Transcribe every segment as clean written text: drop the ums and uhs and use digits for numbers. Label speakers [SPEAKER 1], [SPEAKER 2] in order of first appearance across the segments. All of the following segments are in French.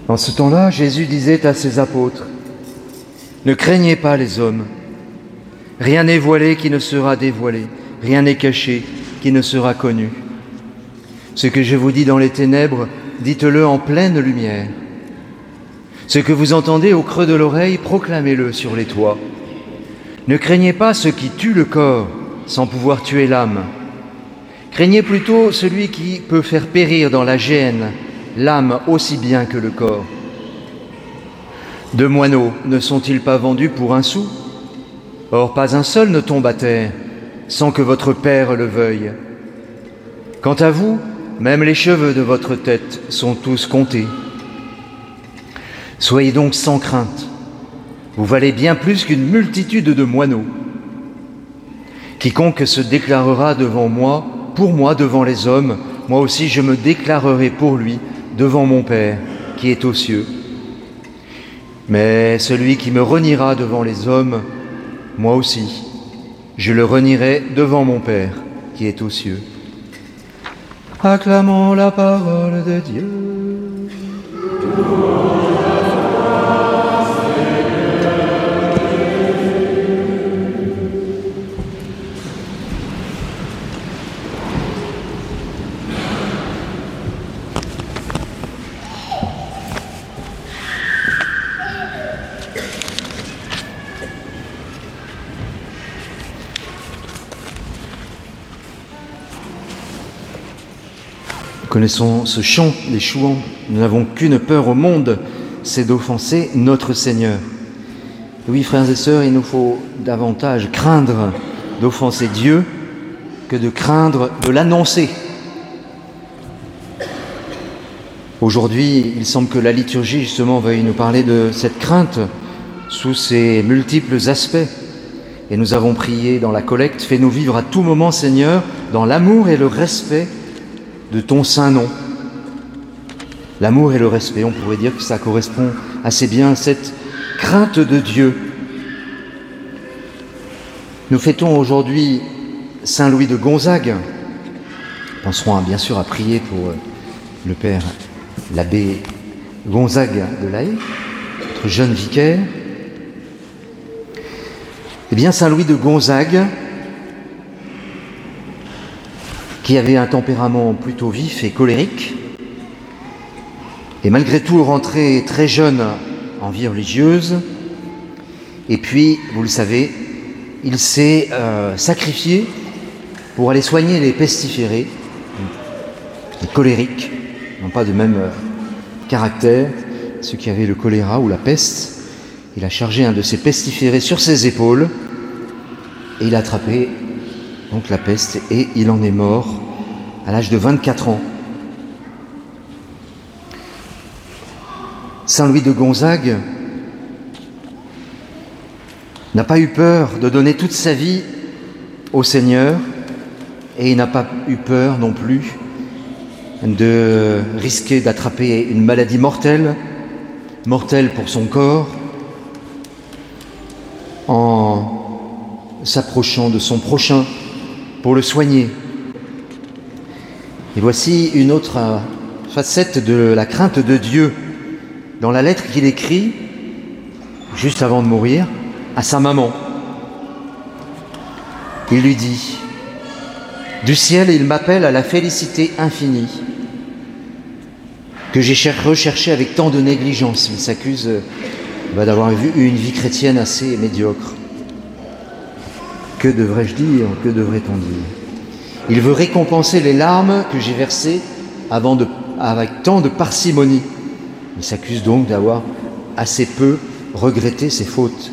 [SPEAKER 1] En ce temps-là, Jésus disait à ses apôtres : « Ne craignez pas les hommes. Rien n'est voilé qui ne sera dévoilé, rien n'est caché qui ne sera connu. Ce que je vous dis dans les ténèbres, dites-le en pleine lumière. Ce que vous entendez au creux de l'oreille, proclamez-le sur les toits. Ne craignez pas ceux qui tuent le corps sans pouvoir tuer l'âme. Craignez plutôt celui qui peut faire périr dans la géhenne l'âme aussi bien que le corps. 2 moineaux ne sont-ils pas vendus pour 1 sou ? Or, pas un seul ne tombe à terre sans que votre Père le veuille. Quant à vous, même les cheveux de votre tête sont tous comptés. Soyez donc sans crainte. Vous valez bien plus qu'une multitude de moineaux. Quiconque se déclarera devant moi, pour moi devant les hommes, moi aussi je me déclarerai pour lui devant mon Père qui est aux cieux. Mais celui qui me reniera devant les hommes, moi aussi, je le renierai devant mon Père qui est aux cieux. Acclamons la parole de Dieu. Nous connaissons ce chant des chouans. Nous n'avons qu'une peur au monde, c'est d'offenser notre Seigneur. Oui, frères et sœurs, il nous faut davantage craindre d'offenser Dieu que de craindre de l'annoncer. Aujourd'hui, il semble que la liturgie, justement, veuille nous parler de cette crainte sous ses multiples aspects. Et nous avons prié dans la collecte : fais-nous vivre à tout moment, Seigneur, dans l'amour et le respect de ton saint nom. L'amour et le respect, on pourrait dire que ça correspond assez bien à cette crainte de Dieu. Nous fêtons aujourd'hui Saint Louis de Gonzague. Nous penserons bien sûr à prier pour le père l'abbé Gonzague de La Haye, notre jeune vicaire. Eh bien, Saint Louis de Gonzague, qui avait un tempérament plutôt vif et colérique, et malgré tout rentré très jeune en vie religieuse. Et puis, vous le savez, il s'est sacrifié pour aller soigner les pestiférés, les colériques, n'ont pas de même caractère, ceux qui avaient le choléra ou la peste. Il a chargé un de ces pestiférés sur ses épaules et il a attrapé donc la peste, et il en est mort à l'âge de 24 ans. Saint Louis de Gonzague n'a pas eu peur de donner toute sa vie au Seigneur, et il n'a pas eu peur non plus de risquer d'attraper une maladie mortelle pour son corps, en s'approchant de son prochain pour le soigner. Et voici une autre facette de la crainte de Dieu dans la lettre qu'il écrit juste avant de mourir à sa maman. Il lui dit : « Du ciel, il m'appelle à la félicité infinie que j'ai recherchée avec tant de négligence. » Il s'accuse d'avoir eu une vie chrétienne assez médiocre. Que devrais-je dire ? Que devrait-on dire ? Il veut récompenser les larmes que j'ai versées avec tant de parcimonie. Il s'accuse donc d'avoir assez peu regretté ses fautes.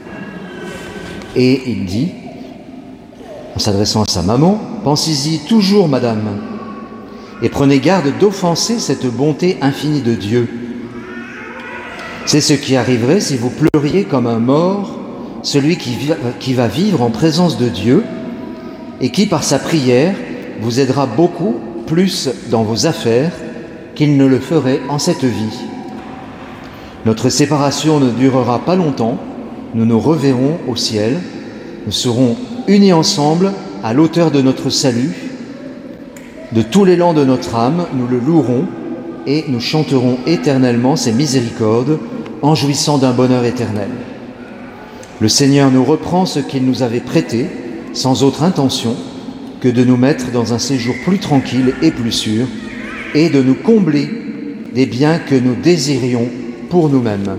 [SPEAKER 1] Et il dit, en s'adressant à sa maman : « Pensez-y toujours, madame, et prenez garde d'offenser cette bonté infinie de Dieu. C'est ce qui arriverait si vous pleuriez comme un mort celui qui va vivre en présence de Dieu et qui, par sa prière, vous aidera beaucoup plus dans vos affaires qu'il ne le ferait en cette vie. Notre séparation ne durera pas longtemps, nous nous reverrons au ciel, nous serons unis ensemble à l'auteur de notre salut. De tout l'élan de notre âme, nous le louerons et nous chanterons éternellement ses miséricordes en jouissant d'un bonheur éternel. Le Seigneur nous reprend ce qu'il nous avait prêté sans autre intention que de nous mettre dans un séjour plus tranquille et plus sûr et de nous combler des biens que nous désirions pour nous-mêmes.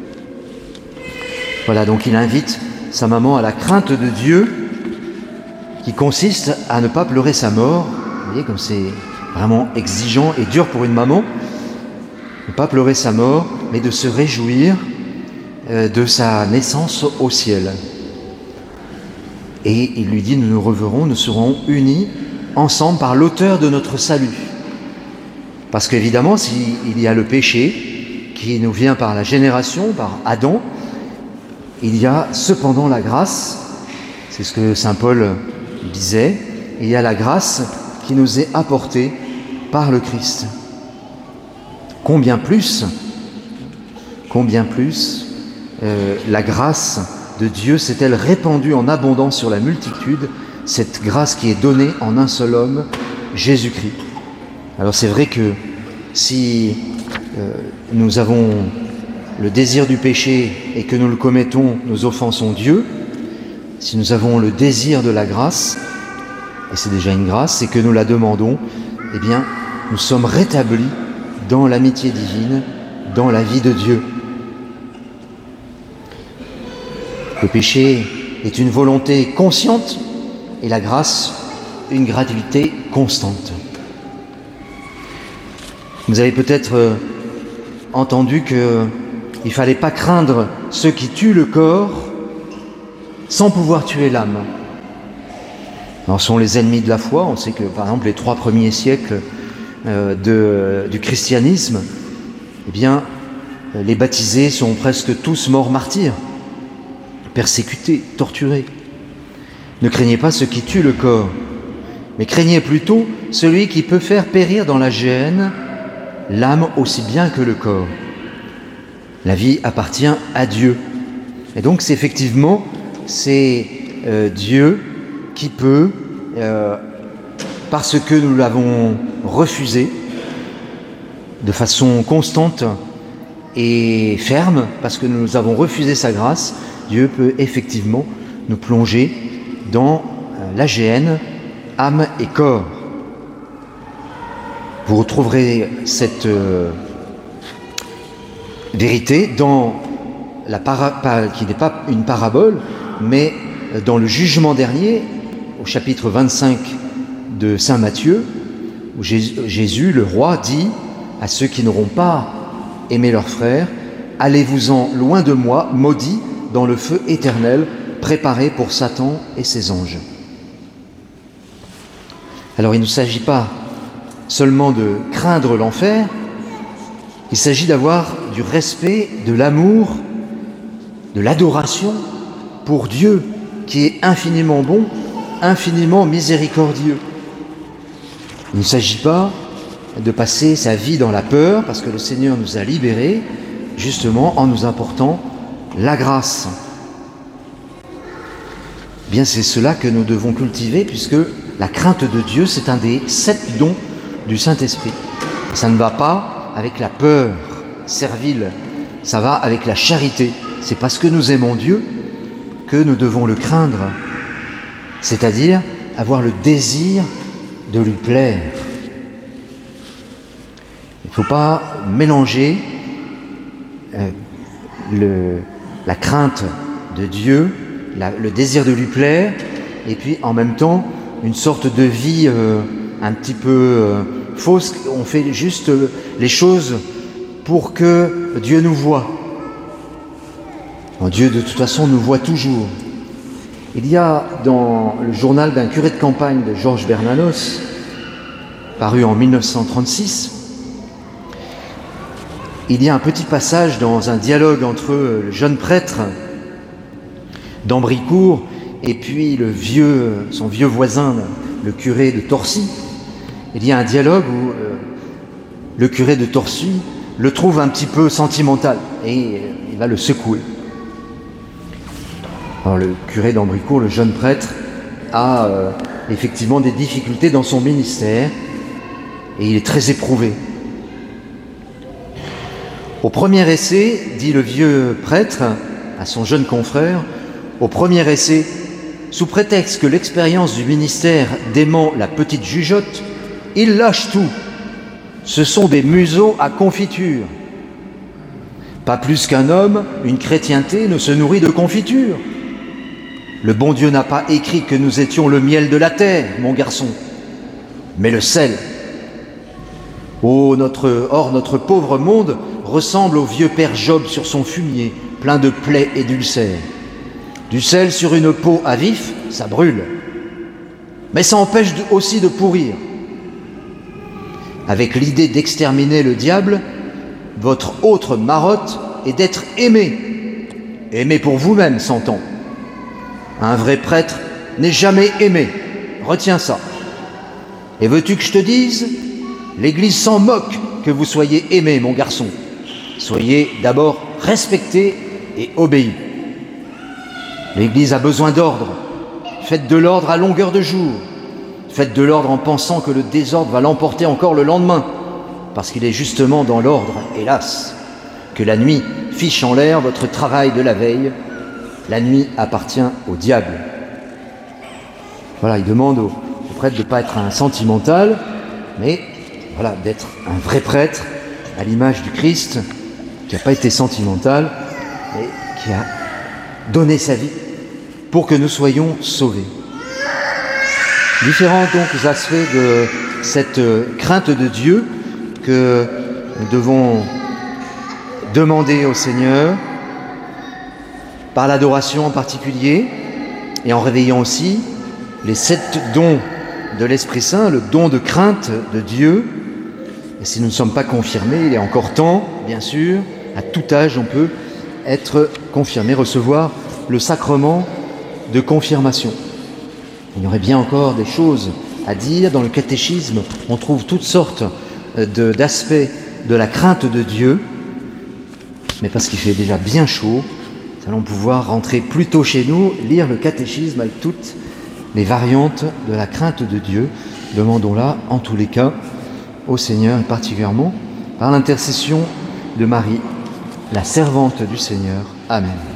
[SPEAKER 1] Voilà, donc il invite sa maman à la crainte de Dieu qui consiste à ne pas pleurer sa mort. Vous voyez comme c'est vraiment exigeant et dur pour une maman. Ne pas pleurer sa mort, mais de se réjouir de sa naissance au ciel. Et il lui dit, nous nous reverrons, nous serons unis ensemble par l'auteur de notre salut. Parce qu'évidemment, s'il y a le péché qui nous vient par la génération, par Adam, il y a cependant la grâce, c'est ce que saint Paul disait, il y a la grâce qui nous est apportée par le Christ. Combien plus la grâce de Dieu s'est-elle répandue en abondance sur la multitude, cette grâce qui est donnée en un seul homme, Jésus-Christ. Alors c'est vrai que si nous avons le désir du péché et que nous le commettons, nous offensons Dieu. Si nous avons le désir de la grâce, et c'est déjà une grâce, et que nous la demandons, eh bien, nous sommes rétablis dans l'amitié divine, dans la vie de Dieu. Le péché est une volonté consciente et la grâce, une gratuité constante. Vous avez peut-être entendu qu'il ne fallait pas craindre ceux qui tuent le corps sans pouvoir tuer l'âme. Alors, ce sont les ennemis de la foi. On sait que, par exemple, les 3 premiers siècles du christianisme, eh bien, les baptisés sont presque tous morts martyrs, persécutés, torturés. Ne craignez pas ceux qui tuent le corps, mais craignez plutôt celui qui peut faire périr dans la géhenne l'âme aussi bien que le corps. La vie appartient à Dieu. Et donc, c'est effectivement, Dieu qui peut, parce que nous l'avons refusé de façon constante et ferme, parce que nous avons refusé sa grâce, Dieu peut effectivement nous plonger dans la géhenne, âme et corps. Vous retrouverez cette vérité dans qui n'est pas une parabole, mais dans le jugement dernier, au chapitre 25 de saint Matthieu, où Jésus, le roi, dit à ceux qui n'auront pas aimé leurs frères, « Allez-vous-en loin de moi, maudits, dans le feu éternel, préparé pour Satan et ses anges. » Alors il ne s'agit pas seulement de craindre l'enfer, il s'agit d'avoir du respect, de l'amour, de l'adoration pour Dieu qui est infiniment bon, infiniment miséricordieux. Il ne s'agit pas de passer sa vie dans la peur parce que le Seigneur nous a libérés justement en nous apportant la grâce. Bien, c'est cela que nous devons cultiver puisque la crainte de Dieu, c'est un des 7 dons du Saint-Esprit. Ça ne va pas avec la peur servile, ça va avec la charité. C'est parce que nous aimons Dieu que nous devons le craindre, c'est-à-dire avoir le désir de lui plaire. Il ne faut pas mélanger la crainte de Dieu, le désir de lui plaire, et puis en même temps une sorte de vie un petit peu fausse. On fait juste les choses pour que Dieu nous voie. Dieu, de toute façon, nous voit toujours. Il y a dans le journal d'un curé de campagne de Georges Bernanos, paru en 1936, il y a un petit passage dans un dialogue entre le jeune prêtre d'Ambricourt et puis son vieux voisin, le curé de Torcy. Il y a un dialogue où le curé de Torcy le trouve un petit peu sentimental et il va le secouer. Alors le curé d'Ambricourt, le jeune prêtre, a effectivement des difficultés dans son ministère et il est très éprouvé. Au premier essai, dit le vieux prêtre à son jeune confrère, au premier essai, sous prétexte que l'expérience du ministère dément la petite jugeote, il lâche tout. Ce sont des museaux à confiture. Pas plus qu'un homme, une chrétienté ne se nourrit de confiture. Le bon Dieu n'a pas écrit que nous étions le miel de la terre, mon garçon, mais le sel. Oh, notre pauvre monde ressemble au vieux père Job sur son fumier, plein de plaies et d'ulcères. Du sel sur une peau à vif, ça brûle, mais ça empêche aussi de pourrir. Avec l'idée d'exterminer le diable, votre autre marotte est d'être aimé. Aimé pour vous-même, s'entend. Un vrai prêtre n'est jamais aimé. Retiens ça. Et veux-tu que je te dise ? L'Église s'en moque que vous soyez aimé, mon garçon. Soyez d'abord respecté et obéi. L'Église a besoin d'ordre. Faites de l'ordre à longueur de jour. Faites de l'ordre en pensant que le désordre va l'emporter encore le lendemain, parce qu'il est justement dans l'ordre, hélas, que la nuit fiche en l'air votre travail de la veille. La nuit appartient au diable. Voilà, il demande au prêtre de ne pas être un sentimental, mais voilà, d'être un vrai prêtre, à l'image du Christ, qui n'a pas été sentimental, mais qui a donné sa vie pour que nous soyons sauvés. Différents donc aspects de cette crainte de Dieu que nous devons demander au Seigneur, par l'adoration en particulier, et en réveillant aussi les 7 dons de l'Esprit Saint, le don de crainte de Dieu. Et si nous ne sommes pas confirmés, il est encore temps, bien sûr, à tout âge on peut être confirmé, recevoir le sacrement de confirmation. Il y aurait bien encore des choses à dire. Dans le catéchisme, on trouve toutes sortes d'aspects de la crainte de Dieu, mais parce qu'il fait déjà bien chaud, nous allons pouvoir rentrer plus tôt chez nous, lire le catéchisme avec toutes les variantes de la crainte de Dieu. Demandons-la, en tous les cas, au Seigneur, et particulièrement par l'intercession de Marie, la servante du Seigneur. Amen.